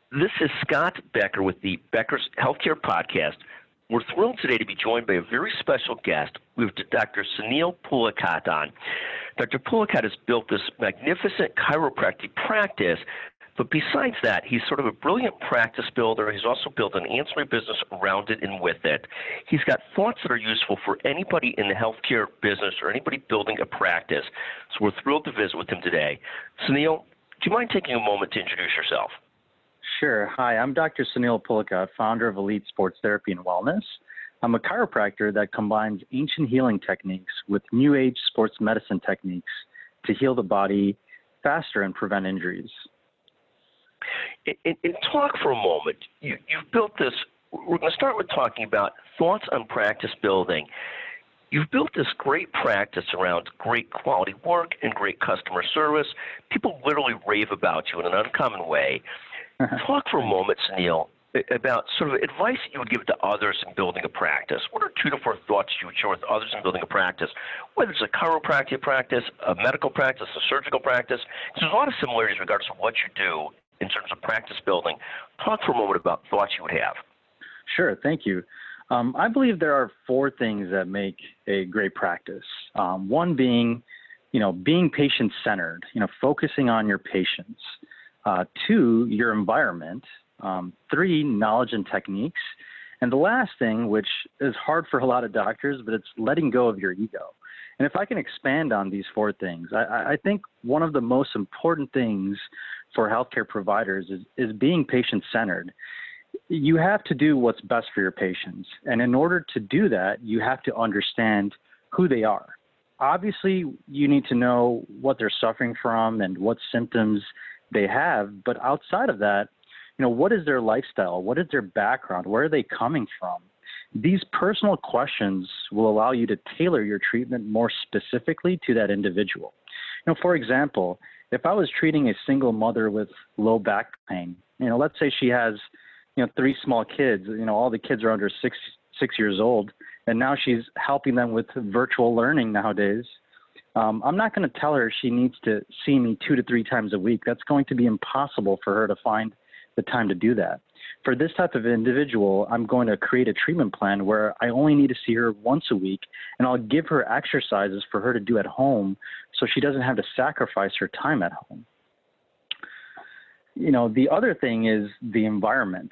This is Scott Becker with the Becker's Healthcare Podcast. We're thrilled today to be joined by a very special guest. We have Dr. Sunil Pullakat on. Dr. Pullakat has built this magnificent chiropractic practice, but besides that, he's sort of a brilliant practice builder. He's also built an ancillary business around it and with it. He's got thoughts that are useful for anybody in the healthcare business or anybody building a practice. So we're thrilled to visit with him today. Sunil, do you mind taking a moment to introduce yourself? Sure. Hi, I'm Dr. Sunil Pullakat, founder of Elite Sports Therapy and Wellness. I'm a chiropractor that combines ancient healing techniques with new age sports medicine techniques to heal the body faster and prevent injuries. And talk for a moment. You've built this. We're going to start with talking about thoughts on practice building. You've built this great practice around great quality work and great customer service. People literally rave about you in an uncommon way. Talk for a moment, Sunil, about sort of advice that you would give to others in building a practice. What are 2 to 4 thoughts you would share with others in building a practice, whether it's a chiropractic practice, a medical practice, a surgical practice? There's a lot of similarities regardless of what you do in terms of practice building. Talk for a moment about thoughts you would have. Sure, thank you. I believe there are 4 things that make a great practice. One being, being patient-centered, focusing on your patients. 2, your environment. 3, knowledge and techniques. And the last thing, which is hard for a lot of doctors, but it's letting go of your ego. And if I can expand on these 4 things, I think one of the most important things for healthcare providers is being patient-centered. You have to do what's best for your patients. And in order to do that, you have to understand who they are. Obviously, you need to know what they're suffering from and what symptoms they have. But outside of that, what is their lifestyle? What is their background? Where are they coming from? These personal questions will allow you to tailor your treatment more specifically to that individual. For example, if I was treating a single mother with low back pain, let's say she has 3 small kids, all the kids are under six years old, and now she's helping them with virtual learning nowadays. I'm not going to tell her she needs to see me 2 to 3 times a week. That's going to be impossible for her to find the time to do that. For this type of individual, I'm going to create a treatment plan where I only need to see her once a week, and I'll give her exercises for her to do at home so she doesn't have to sacrifice her time at home. The other thing is the environment.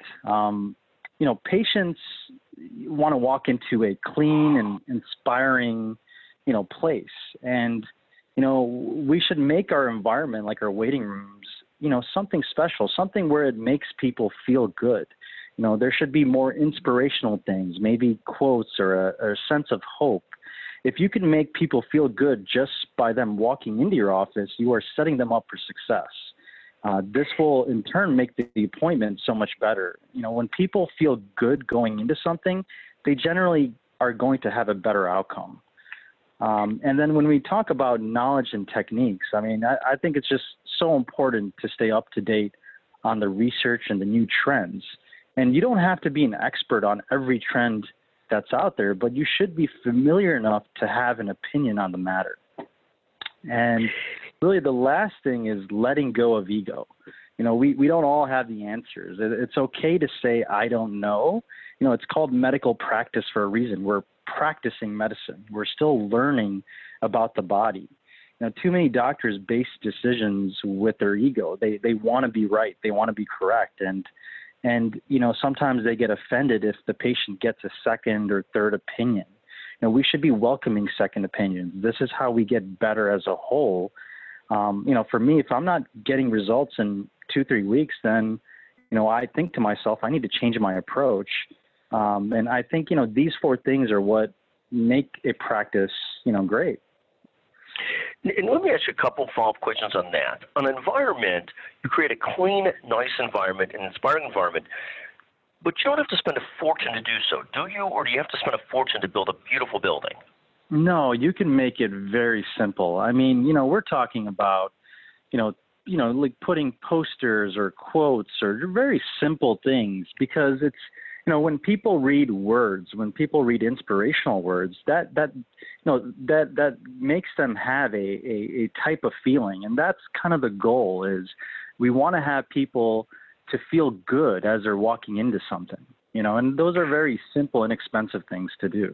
Patients want to walk into a clean and inspiring place. And, we should make our environment, like our waiting rooms, something special, something where it makes people feel good. There should be more inspirational things, maybe quotes or a sense of hope. If you can make people feel good just by them walking into your office, you are setting them up for success. This will, in turn, make the appointment so much better. When people feel good going into something, they generally are going to have a better outcome. And then when we talk about knowledge and techniques, I think it's just so important to stay up to date on the research and the new trends. And you don't have to be an expert on every trend that's out there, but you should be familiar enough to have an opinion on the matter. And really the last thing is letting go of ego. We don't all have the answers. It's okay to say, I don't know. It's called medical practice for a reason. We're practicing medicine. We're still learning about the body. Too many doctors base decisions with their ego. They want to be right. They want to be correct. And sometimes they get offended if the patient gets a second or third opinion. We should be welcoming second opinions. This is how we get better as a whole. For me, if I'm not getting results in 2-3 weeks, then, I think to myself, I need to change my approach. And I think, these 4 things are what make a practice, great. And let me ask you a couple follow-up questions on that. On environment, you create a clean, nice environment, an inspiring environment, but you don't have to spend a fortune to do so, do you? Or do you have to spend a fortune to build a beautiful building? No, you can make it very simple. We're talking about, like putting posters or quotes or very simple things, because it's, when people read words, when people read inspirational words, that makes them have a type of feeling. And that's kind of the goal. Is we want to have people, to feel good as they're walking into something, and those are very simple, inexpensive things to do.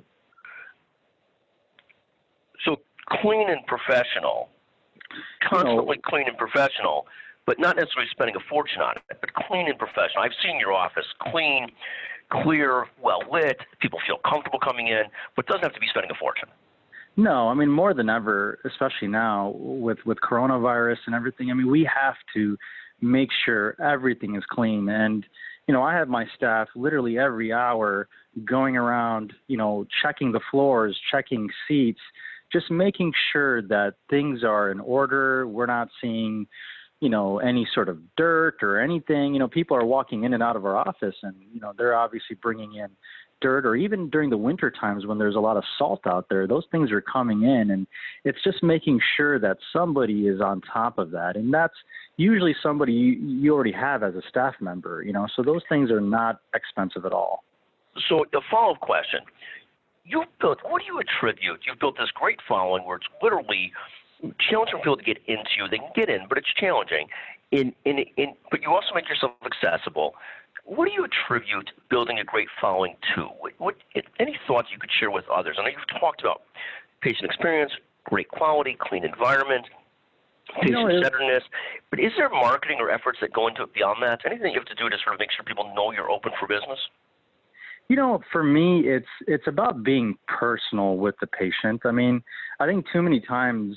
So clean and professional, constantly clean and professional, but not necessarily spending a fortune on it, but clean and professional. I've seen your office clean, clear, well lit. People feel comfortable coming in, but it doesn't have to be spending a fortune. No, I mean, more than ever, especially now with coronavirus and everything, I mean, we have to make sure everything is clean. And, I have my staff literally every hour going around, checking the floors, checking seats, just making sure that things are in order. We're not seeing, any sort of dirt or anything. People are walking in and out of our office and, they're obviously bringing in dirt, or even during the winter times when there's a lot of salt out there, those things are coming in, and it's just making sure that somebody is on top of that. And that's usually somebody you already have as a staff member, so those things are not expensive at all. So the follow-up question, what do you attribute? You've built this great following where it's literally challenging for people to get into you. They can get in, but it's challenging. But you also make yourself accessible. What do you attribute building a great following to? Any thoughts you could share with others? I know you've talked about patient experience, great quality, clean environment, patient-centeredness, but is there marketing or efforts that go into it beyond that? Anything you have to do to sort of make sure people know you're open for business? For me, it's about being personal with the patient. I mean, I think too many times,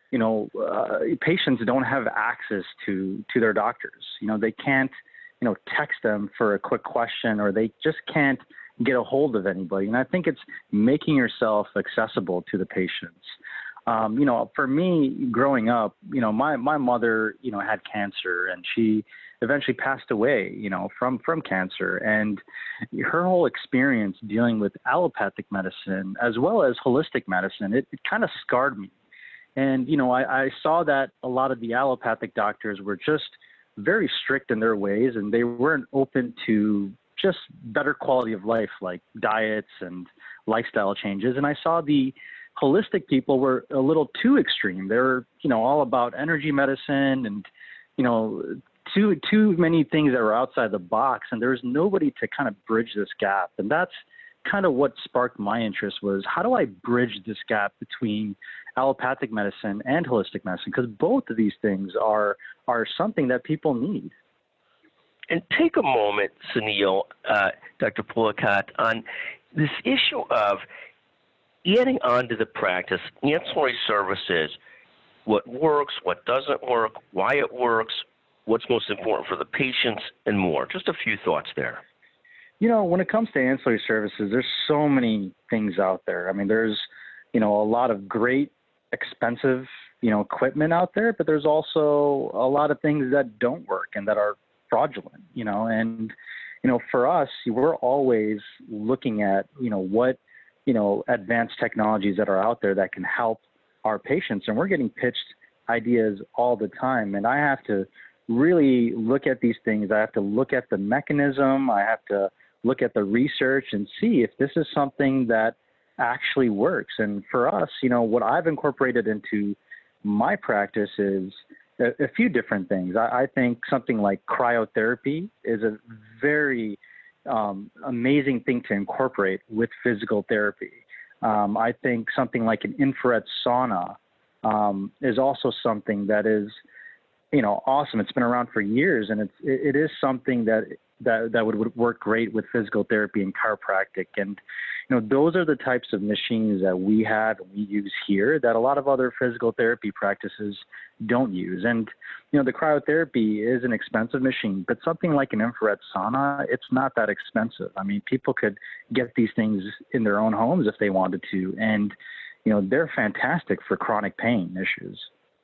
patients don't have access to their doctors. They can't, text them for a quick question, or they just can't get a hold of anybody. And I think it's making yourself accessible to the patients. For me, growing up, my mother, had cancer, and she eventually passed away, from cancer. And her whole experience dealing with allopathic medicine as well as holistic medicine, it kind of scarred me. And, I saw that a lot of the allopathic doctors were just very strict in their ways, and they weren't open to just better quality of life, like diets and lifestyle changes. And I saw the holistic people were a little too extreme. They were, all about energy medicine and, too many things that were outside the box. And there was nobody to kind of bridge this gap. And that's kind of what sparked my interest, was how do I bridge this gap between allopathic medicine and holistic medicine? Because both of these things are something that people need. And take a moment, Sunil, Dr. Pulicat, on this issue of adding onto the practice ancillary services, what works, what doesn't work, why it works, what's most important for the patients, and more. Just a few thoughts there. When it comes to ancillary services, there's so many things out there. I mean, there's, a lot of great, expensive, equipment out there, but there's also a lot of things that don't work and that are fraudulent, and, for us, we're always looking at, what, advanced technologies that are out there that can help our patients. And we're getting pitched ideas all the time. And I have to really look at these things. I have to look at the mechanism. I have to look at the research and see if this is something that actually works. And for us, what I've incorporated into my practice is a few different things. I think something like cryotherapy is a very amazing thing to incorporate with physical therapy. I think something like an infrared sauna is also something that is, awesome. It's been around for years, and it is something that would work great with physical therapy and chiropractic. And, those are the types of machines that we have and we use here that a lot of other physical therapy practices don't use. And, the cryotherapy is an expensive machine, but something like an infrared sauna, it's not that expensive. I mean, people could get these things in their own homes if they wanted to. And, they're fantastic for chronic pain issues.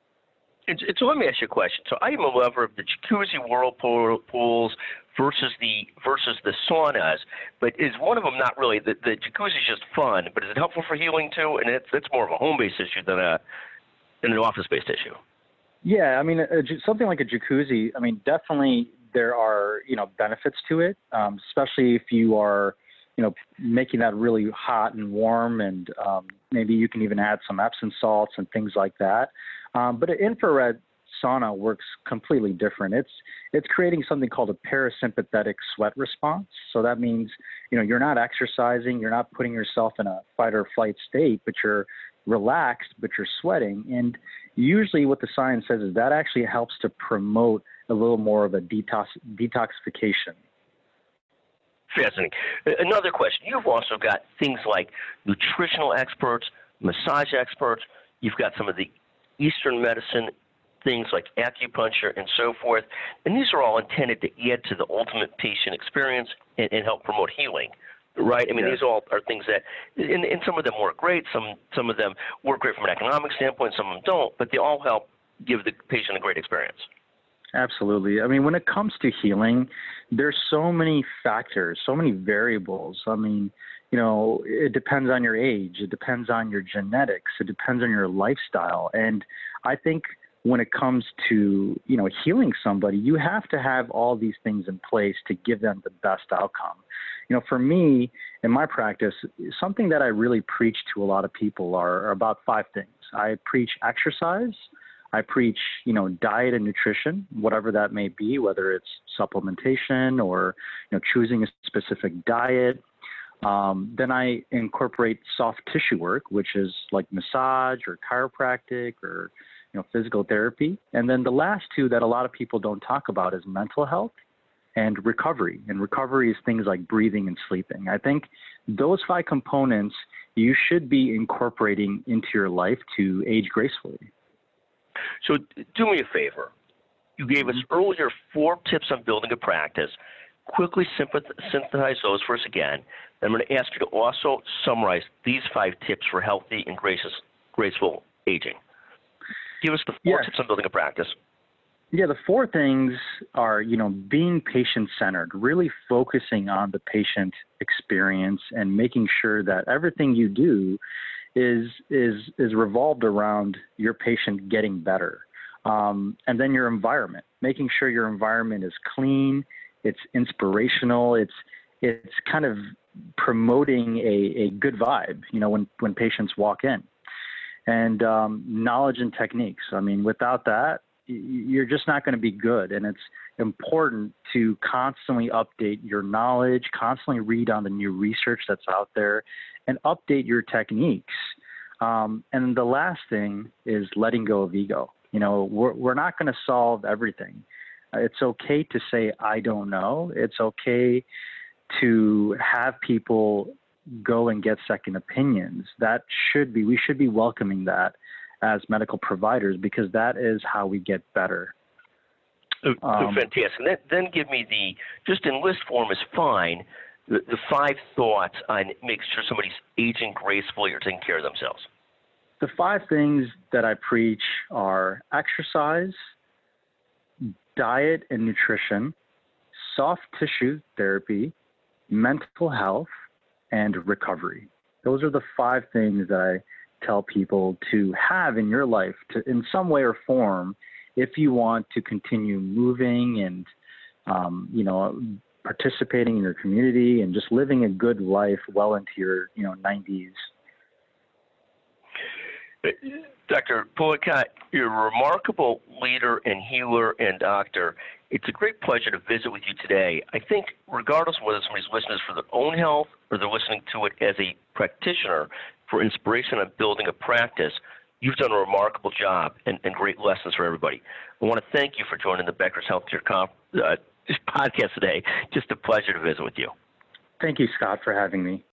So let me ask you a question. So I am a lover of the jacuzzi whirlpools versus the saunas, but is one of them not really? The jacuzzi is just fun, but is it helpful for healing too? And that's more of a home-based issue than an office-based issue. Yeah, I mean, something like a jacuzzi. I mean, definitely there are benefits to it, especially if you are making that really hot and warm, and maybe you can even add some Epsom salts and things like that. But an infrared sauna works completely different. It's creating something called a parasympathetic sweat response. So that means, you're not exercising, you're not putting yourself in a fight or flight state, but you're relaxed, but you're sweating. And usually what the science says is that actually helps to promote a little more of a detoxification. Fascinating. Another question. You've also got things like nutritional experts, massage experts. You've got some of the Eastern medicine things like acupuncture and so forth. And these are all intended to add to the ultimate patient experience and help promote healing, right? I mean, These all are things that, and some of them work great. Some of them work great from an economic standpoint. Some of them don't, but they all help give the patient a great experience. Absolutely. I mean, when it comes to healing, there's so many factors, so many variables. I mean, it depends on your age. It depends on your genetics. It depends on your lifestyle. And I think when it comes to, healing somebody, you have to have all these things in place to give them the best outcome. For me, in my practice, something that I really preach to a lot of people are about 5 things. I preach exercise. I preach, diet and nutrition, whatever that may be, whether it's supplementation or, choosing a specific diet. Then I incorporate soft tissue work, which is like massage or chiropractic or, physical therapy. And then the last 2 that a lot of people don't talk about is mental health and recovery. And recovery is things like breathing and sleeping. I think those 5 components you should be incorporating into your life to age gracefully. So do me a favor. You gave us earlier 4 tips on building a practice. Quickly synthesize those for us again. I'm going to ask you to also summarize these 5 tips for healthy and graceful aging. Give us the 4 tips on building a practice. Yeah, the 4 things are, being patient-centered, really focusing on the patient experience and making sure that everything you do is revolved around your patient getting better. And then your environment, making sure your environment is clean, it's inspirational, it's kind of promoting a good vibe, when patients walk in. And knowledge and techniques. I mean, without that, you're just not going to be good. And it's important to constantly update your knowledge, constantly read on the new research that's out there, and update your techniques. And the last thing is letting go of ego. We're not going to solve everything. It's okay to say, I don't know. It's okay to have people go and get second opinions. We should be welcoming that as medical providers, because that is how we get better. Fantastic. Then give me just in list form is fine, the 5 thoughts on making sure somebody's aging gracefully or taking care of themselves. The 5 things that I preach are exercise, diet and nutrition, soft tissue therapy, mental health, and recovery. Those are the 5 things that I tell people to have in your life in some way or form if you want to continue moving and, participating in your community and just living a good life well into your, 90s. Dr. Pulicat, you're a remarkable leader and healer and doctor. It's a great pleasure to visit with you today. I think regardless of whether somebody's listening for their own health or they're listening to it as a practitioner for inspiration on building a practice, you've done a remarkable job and great lessons for everybody. I want to thank you for joining the Becker's Healthcare podcast today. Just a pleasure to visit with you. Thank you, Scott, for having me.